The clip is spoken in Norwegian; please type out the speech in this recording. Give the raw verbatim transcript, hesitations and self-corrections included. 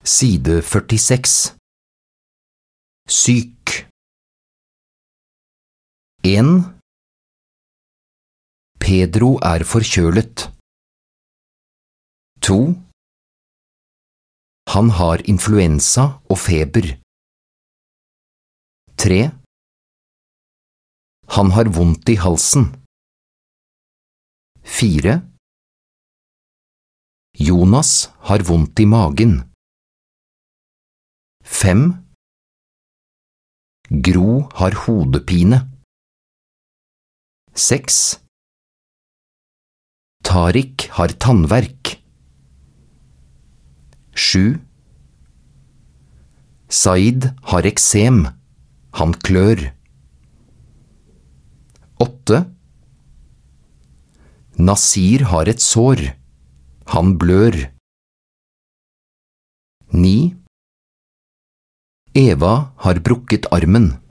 Side førtiseks. Syk. en. Pedro er forkjølet. to. Han har influensa og feber. tre. Han har vondt i halsen. fire. Jonas har vondt i magen. fem. Gro har hodepine. seks. Tarik har tannverk. sju. Said har eksem. Han klør. åtte. Nasir har et sår. Han blør. ni. Eva har brukket armen.